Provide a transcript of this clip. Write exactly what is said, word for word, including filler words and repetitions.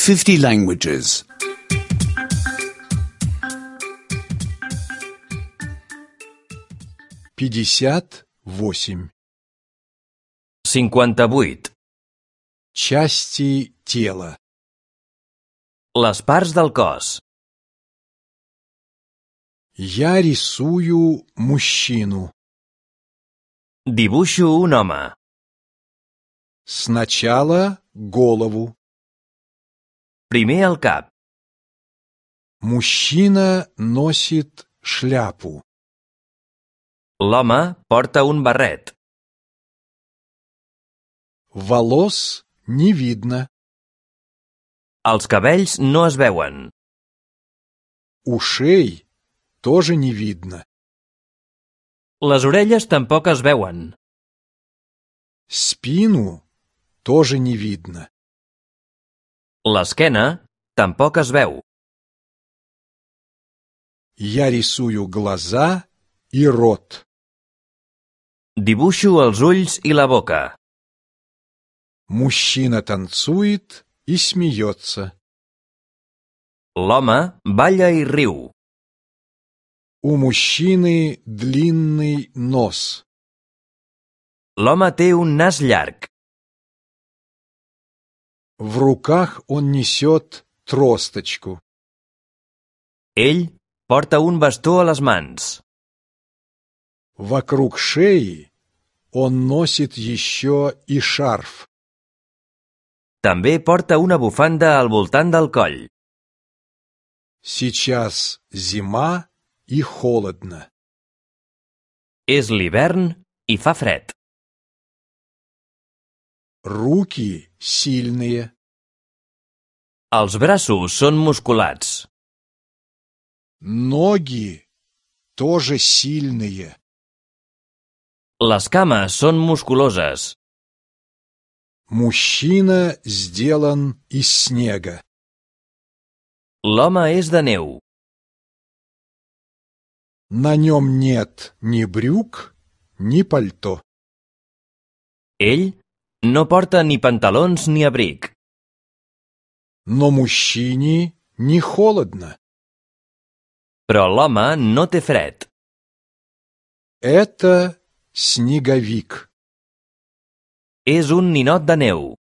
fifty languages. пятьдесят восемь. cinquanta-vuit. Части тела. Les parts del cos. Я рисую мужчину. Dibuixo un home. Сначала голову. Primer el cap. Мужчина носит шляпу. L'home porta un barret. Волос не видно. Els cabells no es veuen. Ушей тоже не видно. Les orelles tampoc es veuen. Спину тоже не видно. L'esquena tampoc es veu. Я рисую глаза и рот. Dibuixo els ulls i la boca. Мужчина танцует и смеется. L'home balla i riu. У мужчины длинный нос. L'home té un nas llarg. В руках он несет тросточку. Ell porta un bastó a les mans. Вокруг шеи он носит еще и шарф. També porta una bufanda al voltant del coll. Сейчас зима и холодно. És l'hivern i fa fred. Руки сильные. Els braços són musculats. Ноги тоже сильные. Les cames són musculoses. Мужчина сделан из снега. L'home és de neu. На нем нет ни брюк, ни пальто. Ell no porta ni pantalons ni abric. Но мужчине не холодно. Però l'home no té fred. Это снеговик. És un ninot de neu.